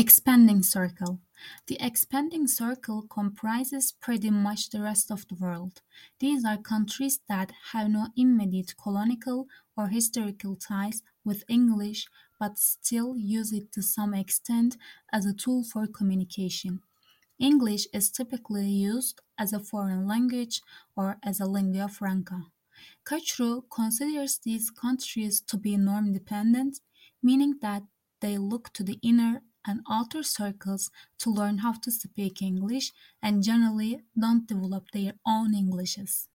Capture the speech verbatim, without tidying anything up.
Expanding circle. The expanding circle comprises pretty much the rest of the world. These are countries that have no immediate colonial or historical ties with English but still use it to some extent as a tool for communication. English is typically used as a foreign language or as a lingua franca. Kachru considers these countries to be norm-dependent, meaning that they look to the inner and outer circles to learn how to speak English and generally don't develop their own Englishes.